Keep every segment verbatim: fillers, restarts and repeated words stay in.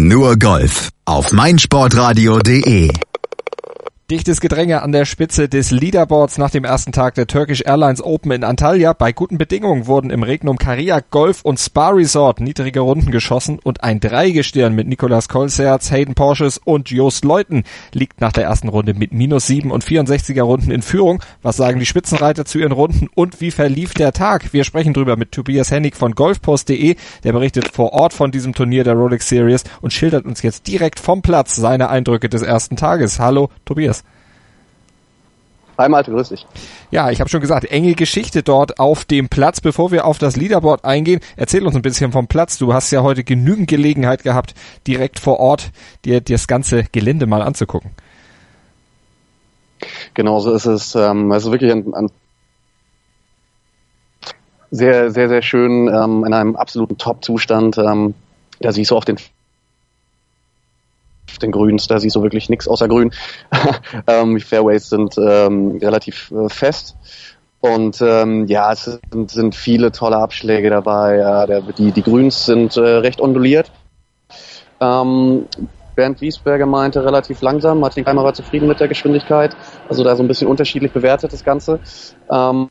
Nur Golf auf meinsportradio punkt de. Dichtes Gedränge an der Spitze des Leaderboards nach dem ersten Tag der Turkish Airlines Open in Antalya. Bei guten Bedingungen wurden im Regnum Kariak Golf und Spa Resort niedrige Runden geschossen und ein Dreigestirn mit Nicolas Kolsaerts, Hayden Porsches und Joost Luiten liegt nach der ersten Runde mit minus sieben und vierundsechziger Runden in Führung. Was sagen die Spitzenreiter zu ihren Runden und wie verlief der Tag? Wir sprechen drüber mit Tobias Hennig von golfpost punkt de. Der berichtet vor Ort von diesem Turnier der Rolex Series und schildert uns jetzt direkt vom Platz seine Eindrücke des ersten Tages. Hallo Tobias. Hi Malte, grüß dich. Ja, ich habe schon gesagt, enge Geschichte dort auf dem Platz. Bevor wir auf das Leaderboard eingehen, erzähl uns ein bisschen vom Platz. Du hast ja heute genügend Gelegenheit gehabt, direkt vor Ort dir, dir das ganze Gelände mal anzugucken. Genau, so ist es. Ähm, es ist wirklich ein, ein sehr, sehr, sehr schön, ähm, in einem absoluten Top-Zustand. Ähm, da siehst du auf den den Grüns, da siehst du wirklich nichts außer Grün. ähm, die Fairways sind ähm, relativ äh, fest und ähm, ja, es sind, sind viele tolle Abschläge dabei. Ja, der, die, die Grüns sind äh, recht onduliert. Ähm, Bernd Wiesberger meinte relativ langsam, Martin Keimer war zufrieden mit der Geschwindigkeit, also da so ein bisschen unterschiedlich bewertet das Ganze. Ähm,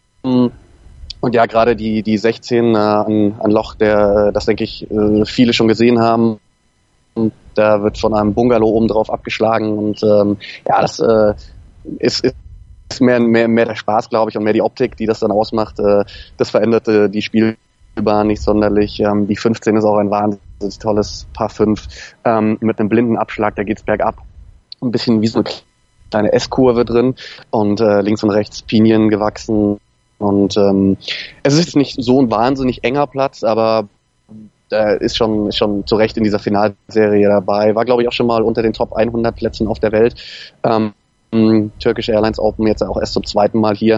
und ja, gerade die, die sechzehn äh, an, an Loch, der, das denke ich, äh, viele schon gesehen haben. Da wird von einem Bungalow oben drauf abgeschlagen und ähm, ja, das äh, ist, ist mehr, mehr, mehr der Spaß, glaube ich, und mehr die Optik, die das dann ausmacht. Äh, das verändert äh, die Spielbahn nicht sonderlich. Ähm, die fünfzehn ist auch ein wahnsinnig tolles Par fünf ähm, mit einem blinden Abschlag, da geht's bergab. Ein bisschen wie so eine kleine S-Kurve drin und äh, links und rechts Pinien gewachsen. Und ähm, es ist jetzt nicht so ein wahnsinnig enger Platz, aber der ist schon, ist schon zu Recht in dieser Finalserie dabei. War, glaube ich, auch schon mal unter den Top hundert Plätzen auf der Welt. Ähm, Turkish Airlines Open jetzt auch erst zum zweiten Mal hier.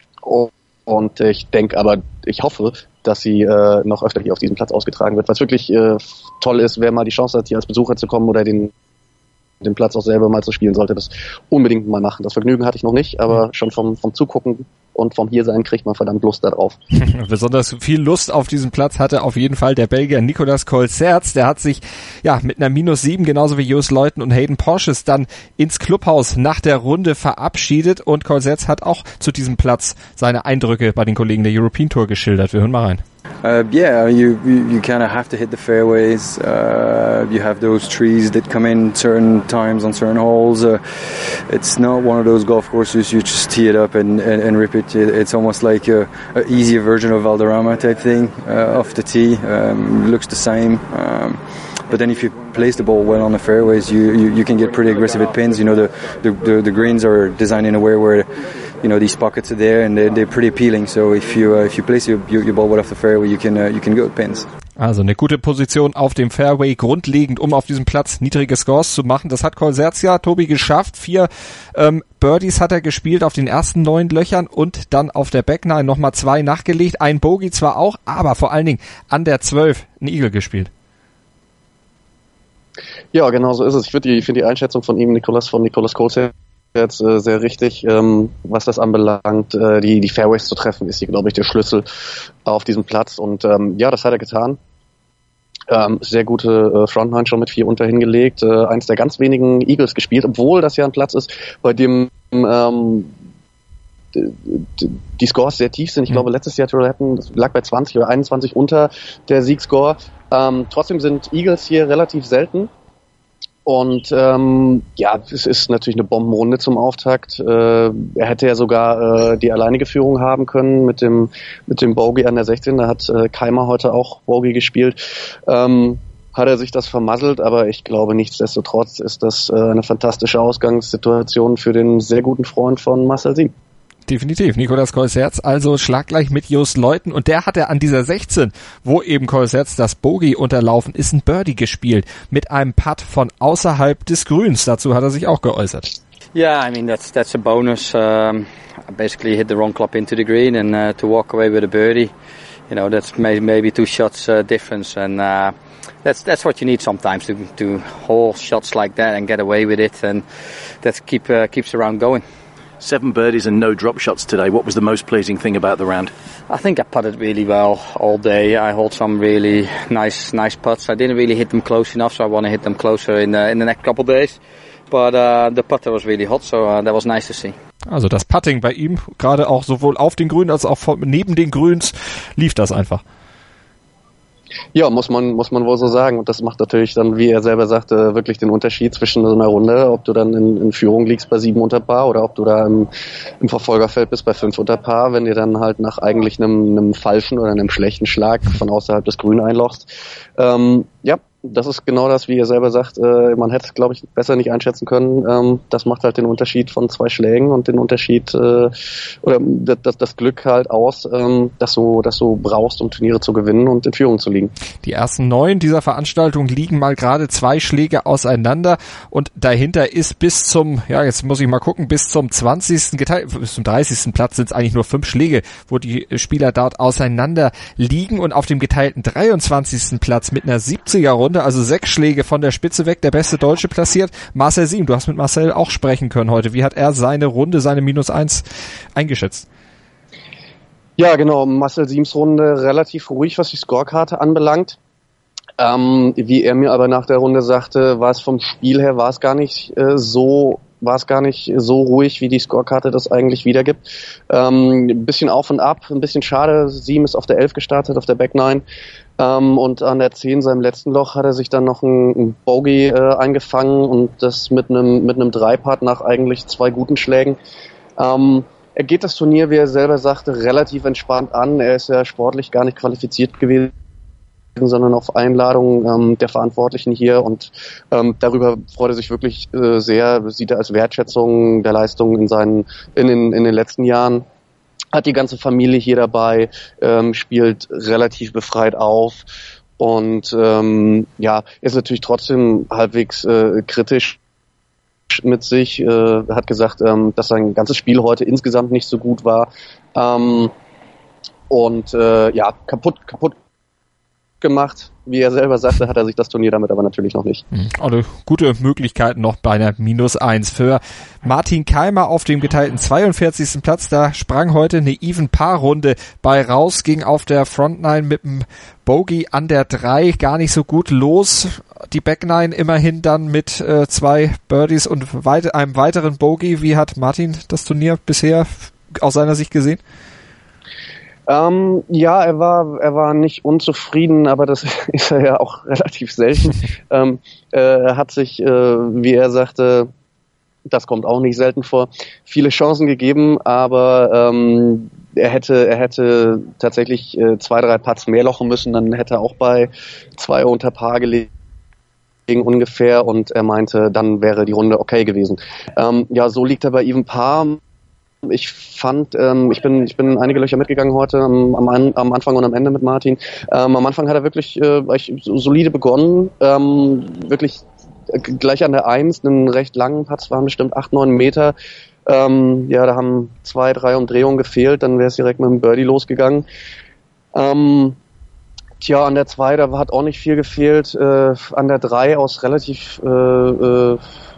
Und ich denke aber, ich hoffe, dass sie äh, noch öfter hier auf diesem Platz ausgetragen wird. Was wirklich äh, toll ist, wer mal die Chance hat, hier als Besucher zu kommen oder den den Platz auch selber mal zu spielen, sollte das unbedingt mal machen. Das Vergnügen hatte ich noch nicht, aber schon vom, vom Zugucken und vom Hiersein kriegt man verdammt Lust darauf. Besonders viel Lust auf diesen Platz hatte auf jeden Fall der Belgier Nicolas Kolsaerts. Der hat sich ja mit einer minus sieben, genauso wie Joost Luiten und Hayden Porsches, dann ins Clubhaus nach der Runde verabschiedet und Kolsaerts hat auch zu diesem Platz seine Eindrücke bei den Kollegen der European Tour geschildert. Wir hören mal rein. Uh, yeah, you you, you kind of have to hit the fairways. Uh, you have those trees that come in certain times on certain holes. Uh, it's not one of those golf courses you just tee it up and, and, and rip it. It's almost like a, a easier version of Valderrama type thing uh, off the tee. Um, looks the same. Um, But then if you place the ball well on the fairways, you, you, you can get pretty aggressive at pins. You know, the, the, the, the greens are designed in a way where, you know, these pockets are there and they're, they're pretty appealing. So if you, uh, if you place your, your, your ball well off the fairway, you can, uh, you can go at pins. Also eine gute Position auf dem Fairway, grundlegend, um auf diesem Platz niedrige Scores zu machen. Das hat Kolsaerts ja, Tobi, geschafft. Vier ähm, Birdies hat er gespielt auf den ersten neun Löchern und dann auf der Back Nine nochmal zwei nachgelegt. Ein Bogey zwar auch, aber vor allen Dingen an der zwölf ein Eagle gespielt. Ja, genau so ist es. Ich finde die, ich finde die Einschätzung von ihm, Nicolas, von Nicolas Kolsaerts, jetzt äh, sehr richtig, ähm, was das anbelangt. Äh, die, die Fairways zu treffen, ist hier, glaube ich, der Schlüssel auf diesem Platz. Und ähm, ja, das hat er getan. Ähm, sehr gute äh, Frontline schon mit vier unter hingelegt. Äh, eins der ganz wenigen Eagles gespielt, obwohl das ja ein Platz ist, bei dem ähm, die Scores sehr tief sind. Ich mhm. glaube, letztes Jahr Hatton lag bei zwanzig oder einundzwanzig unter der Siegscore. Ähm, trotzdem sind Eagles hier relativ selten. Und ähm, ja, es ist natürlich eine Bombenrunde zum Auftakt. Äh, er hätte ja sogar äh, die alleinige Führung haben können mit dem mit dem Bogey an der sechzehn. Da hat äh, Keimer heute auch Bogey gespielt. Ähm, hat er sich das vermasselt, aber ich glaube, nichtsdestotrotz ist das äh, eine fantastische Ausgangssituation für den sehr guten Freund von Marcel Sieb. Definitiv, Nicolas Kolsaerts, also schlaggleich mit Joost Luiten und der hat er an dieser sechzehn, wo eben Kolsaerts das Bogey unterlaufen ist, ein Birdie gespielt mit einem Putt von außerhalb des Grüns. Dazu hat er sich auch geäußert. Yeah, I mean that's that's a bonus. Um, I basically hit the wrong club into the green and uh, to walk away with a birdie, you know, that's may, maybe two shots uh, difference and uh, that's that's what you need sometimes to to hold shots like that and get away with it and that keep uh, keeps the round going. Seven birdies and no drop shots today. What was the most pleasing thing about the round? I think I putted really well all day. I hold some really nice, nice putts. I didn't really hit them close enough, so I want to hit them closer in the, in the next couple of days. But uh, the putter was really hot, so uh, that was nice to see. Also das Putting bei ihm, gerade auch sowohl auf den Grünen als auch von, neben den Grüns, lief das einfach. Ja, muss man, muss man wohl so sagen. Und das macht natürlich dann, wie er selber sagte, wirklich den Unterschied zwischen so einer Runde, ob du dann in, in Führung liegst bei sieben unter Par oder ob du da im, im Verfolgerfeld bist bei fünf unter Par, wenn dir dann halt nach eigentlich einem, einem falschen oder einem schlechten Schlag von außerhalb des Grünen einlochst. Ähm, ja, das ist genau das, wie er selber sagt, äh, man hätte es, glaube ich, besser nicht einschätzen können. Ähm, das macht halt den Unterschied von zwei Schlägen und den Unterschied äh, oder das, das Glück halt aus, ähm, dass du, dass du brauchst, um Turniere zu gewinnen und in Führung zu liegen. Die ersten neun dieser Veranstaltung liegen mal gerade zwei Schläge auseinander und dahinter ist bis zum, ja jetzt muss ich mal gucken, bis zum zwanzigsten geteilt, bis zum dreißigsten Platz sind es eigentlich nur fünf Schläge, wo die Spieler dort auseinander liegen und auf dem geteilten dreiundzwanzigsten Platz mit einer siebziger Runde, also sechs Schläge von der Spitze weg, der beste Deutsche platziert, Marcel Siem. Du hast mit Marcel auch sprechen können heute. Wie hat er seine Runde, seine Minus eins eingeschätzt? Ja, genau. Marcel Siems Runde relativ ruhig, was die Scorekarte anbelangt. Ähm, wie er mir aber nach der Runde sagte, war es vom Spiel her, war es gar nicht äh, so war es gar nicht so ruhig, wie die Scorekarte das eigentlich wiedergibt. Ähm, ein bisschen auf und ab, ein bisschen schade. Siem ist auf der elf gestartet, auf der Back nine. Ähm, und an der zehn, seinem letzten Loch, hat er sich dann noch ein, ein Bogey äh, eingefangen und das mit einem mit einem Dreipart nach eigentlich zwei guten Schlägen. Ähm, er geht das Turnier, wie er selber sagte, relativ entspannt an. Er ist ja sportlich gar nicht qualifiziert gewesen, sondern auf Einladung ähm, der Verantwortlichen hier und ähm, darüber freut er sich wirklich äh, sehr, sieht er als Wertschätzung der Leistung in seinen in den in den letzten Jahren. Hat die ganze Familie hier dabei, ähm, spielt relativ befreit auf und ähm, ja, ist natürlich trotzdem halbwegs äh, kritisch mit sich, äh, hat gesagt, ähm, dass sein ganzes Spiel heute insgesamt nicht so gut war ähm, und äh, ja, kaputt kaputt gemacht. Wie er selber sagte, hat er sich das Turnier damit aber natürlich noch nicht. Also gute Möglichkeiten noch bei einer Minus eins. Für Martin Keimer auf dem geteilten zweiundvierzigsten Platz, da sprang heute eine Even-Par-Runde bei raus, ging auf der Front Nine mit dem Bogey an der drei gar nicht so gut los. Die Back Nine immerhin dann mit äh, zwei Birdies und weit- einem weiteren Bogey. Wie hat Martin das Turnier bisher aus seiner Sicht gesehen? Ähm, ja, er war er war nicht unzufrieden, aber das ist er ja auch relativ selten. ähm, äh, er hat sich, äh, wie er sagte, das kommt auch nicht selten vor, viele Chancen gegeben, aber ähm, er hätte er hätte tatsächlich äh, zwei, drei Putts mehr lochen müssen, dann hätte er auch bei zwei unter Par gelegen ungefähr und er meinte, dann wäre die Runde okay gewesen. Ähm, ja, so liegt er bei Even Par. Ich fand, ähm, ich bin, ich bin einige Löcher mitgegangen heute am, am, am Anfang und am Ende mit Martin. Ähm, am Anfang hat er wirklich äh, solide begonnen, ähm, wirklich gleich an der Eins, einen recht langen Patz, waren bestimmt acht, neun Meter. Ähm, ja, da haben zwei, drei Umdrehungen gefehlt, dann wäre es direkt mit dem Birdie losgegangen. Ähm, tja, an der zwei, da hat auch nicht viel gefehlt. Äh, an der drei aus relativ äh, äh,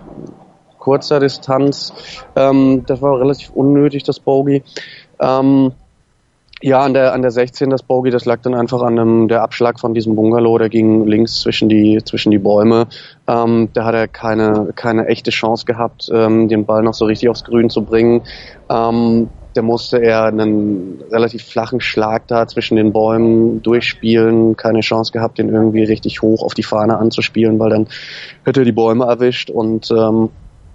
kurzer Distanz. Ähm, das war relativ unnötig, das Bogey. Ähm, ja, an der an der sechzehn das Bogey, das lag dann einfach an einem, der Abschlag von diesem Bungalow, der ging links zwischen die zwischen die Bäume. Ähm, da hat er keine keine echte Chance gehabt, ähm, den Ball noch so richtig aufs Grün zu bringen. Ähm, da musste er einen relativ flachen Schlag da zwischen den Bäumen durchspielen, keine Chance gehabt, den irgendwie richtig hoch auf die Fahne anzuspielen, weil dann hätte er die Bäume erwischt und ähm,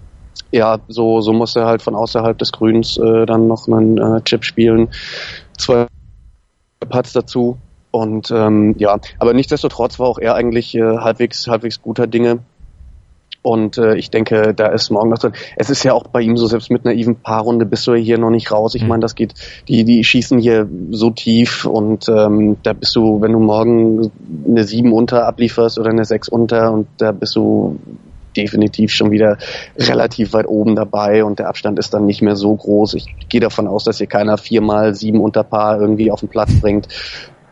ja, so so musste er halt von außerhalb des Grüns äh, dann noch einen äh, Chip spielen, zwei Putts dazu und ähm, ja, aber nichtsdestotrotz war auch er eigentlich äh, halbwegs halbwegs guter Dinge und äh, ich denke, da ist morgen noch drin. Es ist ja auch bei ihm so, selbst mit einer Even-Paar-Runde bist du hier noch nicht raus. Ich meine, das geht, die die schießen hier so tief und ähm, da bist du, wenn du morgen eine sieben unter ablieferst oder eine sechs unter und da bist du definitiv schon wieder relativ weit oben dabei und der Abstand ist dann nicht mehr so groß. Ich gehe davon aus, dass hier keiner viermal sieben unter Paar irgendwie auf den Platz bringt.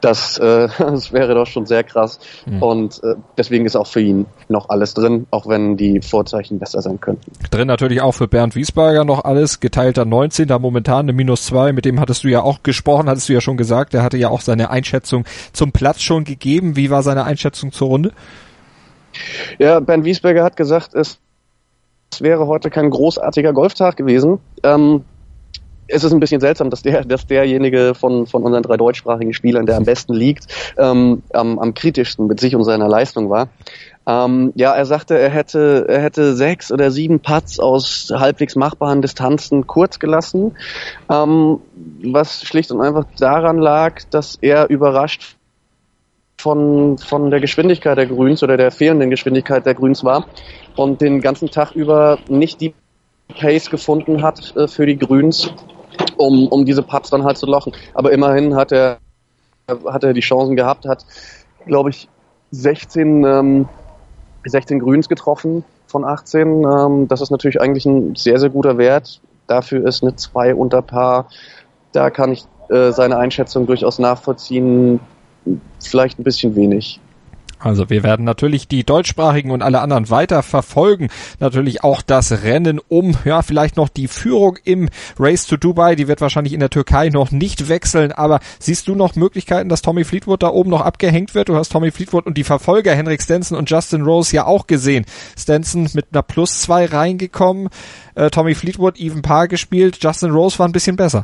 Das, äh, das wäre doch schon sehr krass. Mhm. Und äh, deswegen ist auch für ihn noch alles drin, auch wenn die Vorzeichen besser sein könnten. Drin natürlich auch für Bernd Wiesberger noch alles, geteilter neunzehnter momentan eine minus zwei, mit dem hattest du ja auch gesprochen, hattest du ja schon gesagt, der hatte ja auch seine Einschätzung zum Platz schon gegeben. Wie war seine Einschätzung zur Runde? Ja, Bernd Wiesberger hat gesagt, es, es wäre heute kein großartiger Golftag gewesen. Ähm, Es ist ein bisschen seltsam, dass der, dass derjenige von, von unseren drei deutschsprachigen Spielern, der am besten liegt, ähm, am, am kritischsten mit sich und seiner Leistung war. Ähm, ja, er sagte, er hätte, er hätte sechs oder sieben Putts aus halbwegs machbaren Distanzen kurz gelassen, ähm, was schlicht und einfach daran lag, dass er überrascht von, von der Geschwindigkeit der Grüns oder der fehlenden Geschwindigkeit der Grüns war und den ganzen Tag über nicht die Pace gefunden hat äh, für die Grüns, um, um diese Putts dann halt zu lochen. Aber immerhin hat er, hat er die Chancen gehabt, hat, glaube ich, sechzehn, ähm, sechzehn Grüns getroffen von achtzehn. Ähm, das ist natürlich eigentlich ein sehr, sehr guter Wert. Dafür ist eine zwei unter Par. Da kann ich äh, seine Einschätzung durchaus nachvollziehen. Vielleicht ein bisschen wenig. Also wir werden natürlich die Deutschsprachigen und alle anderen weiter verfolgen. Natürlich auch das Rennen um, ja, vielleicht noch die Führung im Race to Dubai. Die wird wahrscheinlich in der Türkei noch nicht wechseln. Aber siehst du noch Möglichkeiten, dass Tommy Fleetwood da oben noch abgehängt wird? Du hast Tommy Fleetwood und die Verfolger Henrik Stenson und Justin Rose ja auch gesehen. Stenson mit einer Plus zwei reingekommen. Äh, Tommy Fleetwood even Par gespielt. Justin Rose war ein bisschen besser.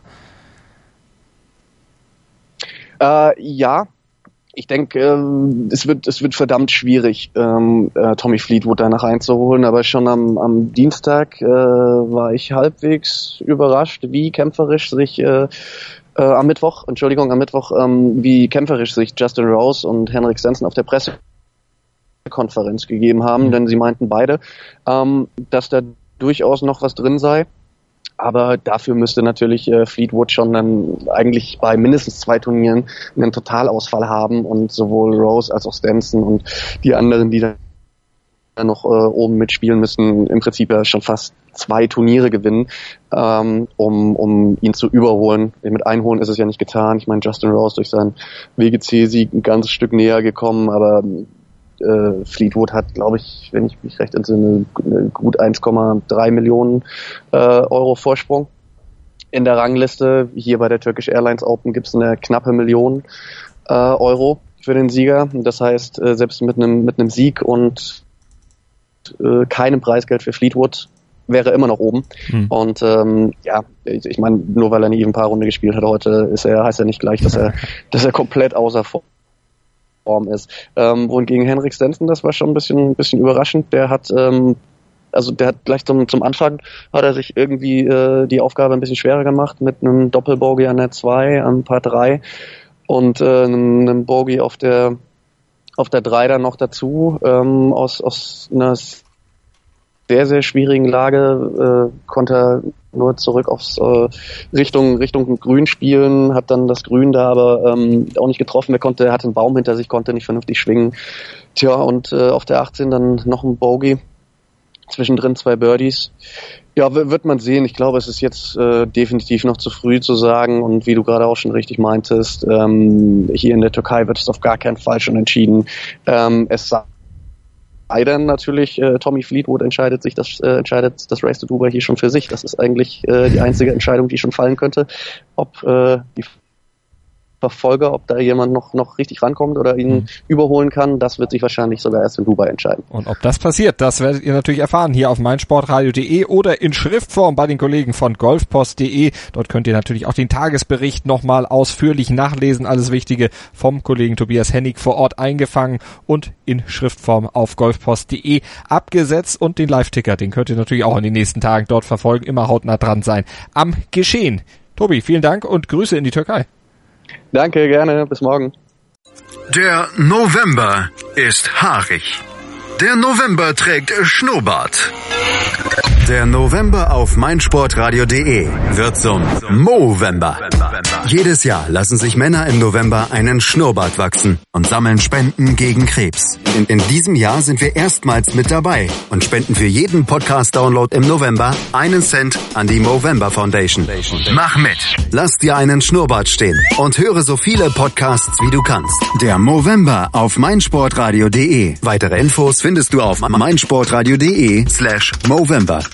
Äh, ja. Ich denke, ähm, es wird es wird verdammt schwierig, ähm, äh, Tommy Fleetwood danach einzuholen, aber schon am, am Dienstag äh, war ich halbwegs überrascht, wie kämpferisch sich äh, äh, am Mittwoch, Entschuldigung, am Mittwoch, ähm, wie kämpferisch sich Justin Rose und Henrik Stenson auf der Pressekonferenz gegeben haben, mhm. denn sie meinten beide, ähm, dass da durchaus noch was drin sei. Aber dafür müsste natürlich äh, Fleetwood schon dann eigentlich bei mindestens zwei Turnieren einen Totalausfall haben und sowohl Rose als auch Stenson und die anderen, die da noch äh, oben mitspielen müssen, im Prinzip ja schon fast zwei Turniere gewinnen, ähm, um, um ihn zu überholen. Mit Einholen ist es ja nicht getan. Ich meine, Justin Rose durch seinen W G C-Sieg ein ganzes Stück näher gekommen, aber Äh, Fleetwood hat, glaube ich, wenn ich mich recht entsinne, eine gut eins Komma drei Millionen äh, Euro Vorsprung in der Rangliste. Hier bei der Turkish Airlines Open gibt es eine knappe Million äh, Euro für den Sieger. Das heißt, äh, selbst mit einem mit einem Sieg und äh, keinem Preisgeld für Fleetwood wäre immer noch oben. Hm. Und ähm, ja, ich, ich meine, nur weil er nie ein paar Runde gespielt hat heute, ist er heißt er nicht gleich, dass er dass er komplett außer Form Form ist. Ähm, wohingegen Henrik Stenson, das war schon ein bisschen, ein bisschen überraschend. Der hat, ähm, also der hat gleich zum, zum Anfang hat er sich irgendwie äh, die Aufgabe ein bisschen schwerer gemacht mit einem Doppelbogey an der zwei, an Par drei und äh, einem, einem Bogey auf der auf der drei dann noch dazu ähm, aus aus einer sehr, sehr schwierigen Lage äh, konnte er nur zurück aufs äh, Richtung Richtung Grün spielen, hat dann das Grün da aber ähm, auch nicht getroffen. Er konnte, er hatte einen Baum hinter sich, konnte nicht vernünftig schwingen. Tja, und äh, auf der achtzehn dann noch ein Bogey, zwischendrin zwei Birdies. Ja, w- wird man sehen. Ich glaube, es ist jetzt äh, definitiv noch zu früh zu sagen und wie du gerade auch schon richtig meintest, ähm, hier in der Türkei wird es auf gar keinen Fall schon entschieden. Ähm, es sei denn natürlich, äh, Tommy Fleetwood entscheidet sich das, äh, entscheidet das Race to Dubai hier schon für sich. Das ist eigentlich äh, die einzige Entscheidung, die schon fallen könnte, ob äh, die Verfolger, ob da jemand noch noch richtig rankommt oder ihn mhm. überholen kann. Das wird sich wahrscheinlich sogar erst in Dubai entscheiden. Und ob das passiert, das werdet ihr natürlich erfahren hier auf meinsportradio punkt de oder in Schriftform bei den Kollegen von golfpost punkt de. Dort könnt ihr natürlich auch den Tagesbericht nochmal ausführlich nachlesen. Alles Wichtige vom Kollegen Tobias Hennig vor Ort eingefangen und in Schriftform auf golfpost punkt de abgesetzt. Und den Live-Ticker, den könnt ihr natürlich auch in den nächsten Tagen dort verfolgen. Immer hautnah dran sein am Geschehen. Tobi, vielen Dank und Grüße in die Türkei. Danke, gerne. Bis morgen. Der November ist haarig. Der November trägt Schnurrbart. Der November auf meinsportradio punkt de wird zum Movember. Jedes Jahr lassen sich Männer im November einen Schnurrbart wachsen und sammeln Spenden gegen Krebs. In, in diesem Jahr sind wir erstmals mit dabei und spenden für jeden Podcast-Download im November einen Cent an die Movember Foundation. Mach mit! Lass dir einen Schnurrbart stehen und höre so viele Podcasts wie du kannst. Der Movember auf meinsportradio punkt de. Weitere Infos findest du auf meinsportradio punkt de slash Movember.